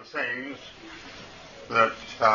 things that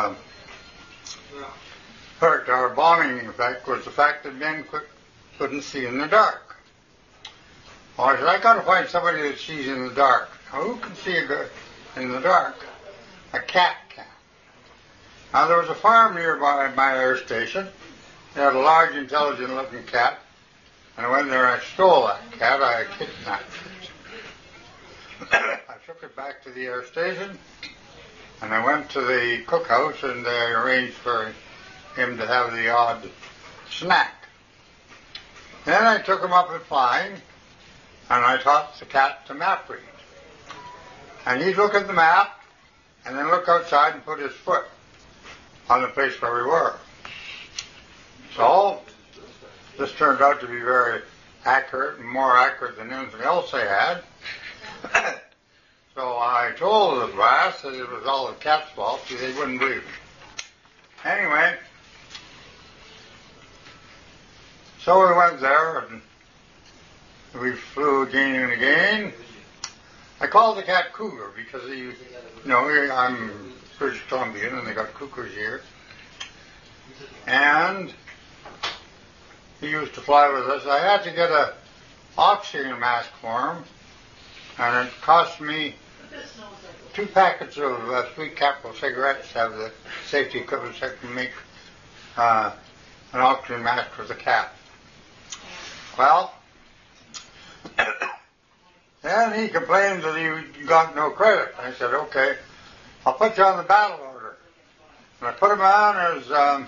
hurt our bombing effect was the fact that men couldn't see in the dark. Well, I said, I got to find somebody that sees in the dark. Now, who can see in the dark? A cat can. Now, there was a farm nearby my air station. They had a large, intelligent-looking cat. And I went there and I stole that cat. I kidnapped it. I took it back to the air station, and I went to the cookhouse, and they arranged for him to have the odd snack. Then I took him up and flying, and I taught the cat to map read. And he'd look at the map, and then look outside and put his foot on the place where we were. So, this turned out to be very accurate, and more accurate than anything else they had. So I told the brass that it was all the cat's fault, because they wouldn't believe me. Anyway, so we went there, and we flew again and again. I called the cat Cougar, because I'm British Columbian, and they got cougars here. And he used to fly with us. I had to get an oxygen mask for him, and it cost me 2 packets of Sweet Capital cigarettes to have the safety equipment so I can make an oxygen mask for the cat. Well, then he complained that he got no credit. I said, okay, I'll put you on the battle order. And I put him on as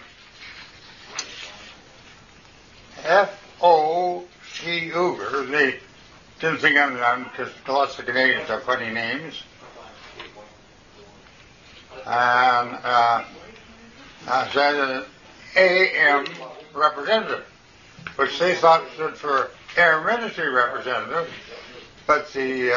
F.O.C. Uger. They didn't think I'm because lots of Canadians have funny names. And I said AM representative, which they thought stood for Air Ministry representative, but the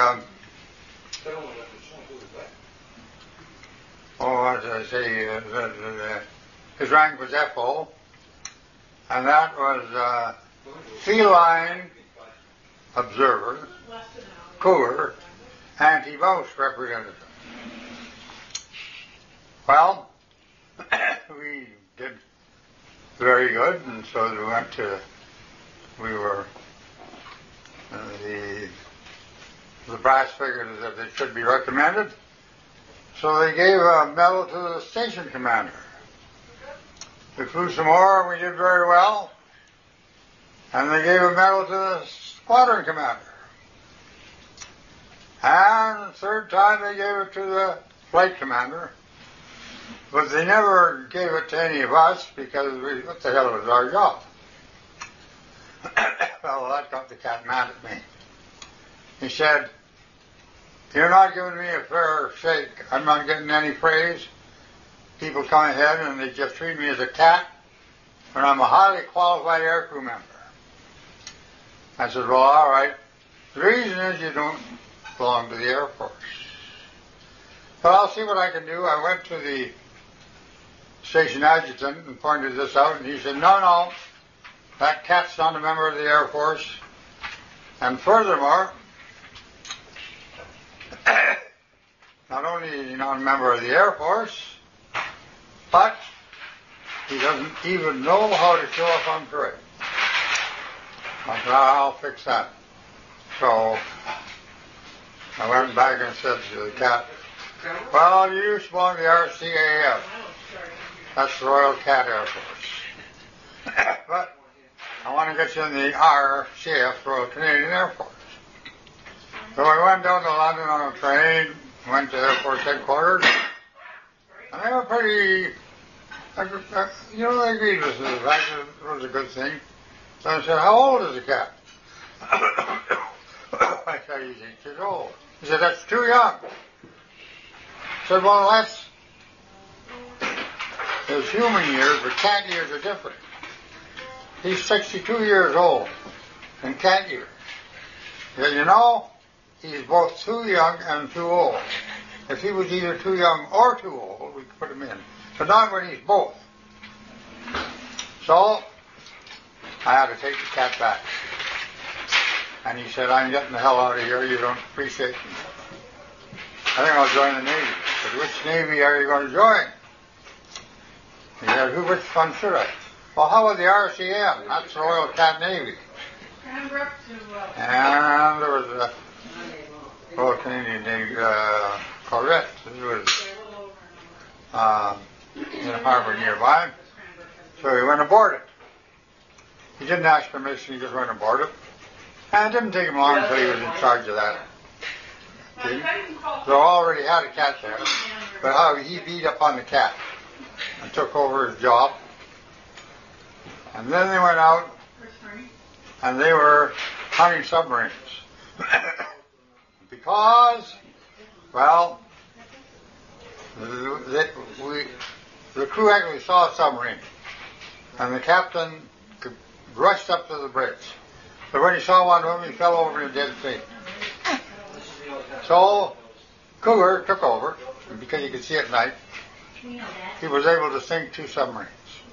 what did I say? His rank was FO, and that was feline observer, cougar, anti-mouse representative. Well, we did very good, and so the brass figured that they should be recommended, so they gave a medal to the station commander. We flew some more, and we did very well, and they gave a medal to the squadron commander. And the third time they gave it to the flight commander, but they never gave it to any of us because what the hell was our job? Well, that got the cat mad at me. He said, you're not giving me a fair shake. I'm not getting any praise. People come ahead and they just treat me as a cat when I'm a highly qualified aircrew member. I said, well, all right. The reason is you don't belong to the Air Force. But I'll see what I can do. I went to the station adjutant and pointed this out, and he said, no, that cat's not a member of the Air Force. And furthermore, not only is he not a member of the Air Force, but he doesn't even know how to show up on parade. I said, I'll fix that. So I went back and said to the cat, well, you used to belong to the RCAF. That's the Royal Cat Air Force. But I want to get you in the RCAF, Royal Canadian Air Force. So I went down to London on a train, went to Air Force headquarters, and they were pretty, they agreed with the fact that it was a good thing. So I said, how old is the cat? I said, he's 8 years old. He said, that's too young. I said, well, that's his human years, but cat years are different. He's 62 years old in cat years. He said, he's both too young and too old. If he was either too young or too old, we could put him in. But not when he's both. So I had to take the cat back. And he said, I'm getting the hell out of here. You don't appreciate me. I think I'll join the Navy. said, which Navy are you going to join? He said, which one should I? Well, how about the RCN? That's the Royal Cat Navy. And there was a Royal Canadian Navy corvette. He was in a harbor nearby. So he went aboard it. He didn't ask permission, he just went aboard it. And it didn't take him long until he was in charge of that. See? So already had a cat there. But how he beat up on the cat and took over his job. And then they went out and they were hunting submarines. Because, well, the crew actually saw a submarine. And the captain rushed up to the bridge. But when he saw one of them, he fell over in a dead faint. So, Cougar took over, and because he could see at night, he was able to sink 2 submarines.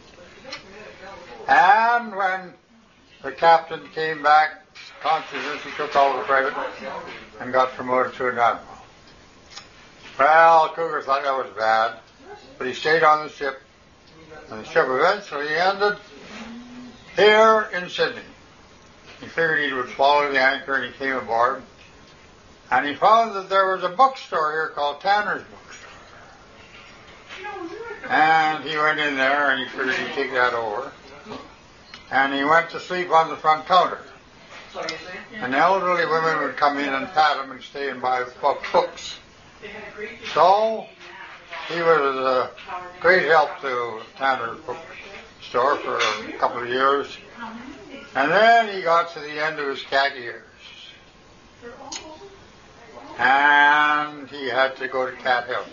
And when the captain came back consciousness, he took all the credit and got promoted to an admiral. Well, Cougar thought that was bad, but he stayed on the ship, and the ship eventually ended here in Sydney. He figured he would swallow the anchor, and he came aboard, and he found that there was a bookstore here called Tanner's Bookstore. And he went in there, and he figured he'd take that over. And he went to sleep on the front counter. And elderly women would come in and pat him and stay and buy books. So he was a great help to Tanner's Bookstore for a couple of years. And then he got to the end of his cat years. And he had to go to Cat Heaven.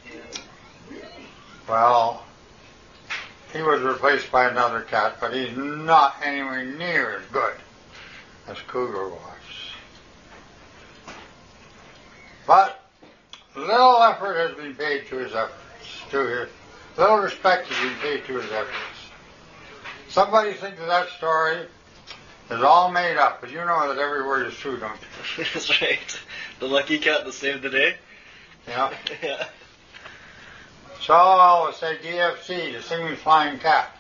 Well, he was replaced by another cat, but he's not anywhere near as good as Cougar was. But little effort has been paid to his efforts. Little respect has been paid to his efforts. Somebody thinks that story is all made up, but you know that every word is true, don't you? That's right. The lucky cat that saved the day? Yeah. Yeah. So I'll say DFC, the Singing Flying Cat.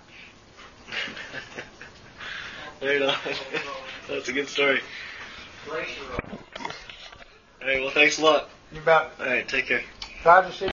Right on. That's a good story. Alright, well, thanks a lot. You bet. Alright, take care. Glad to see you.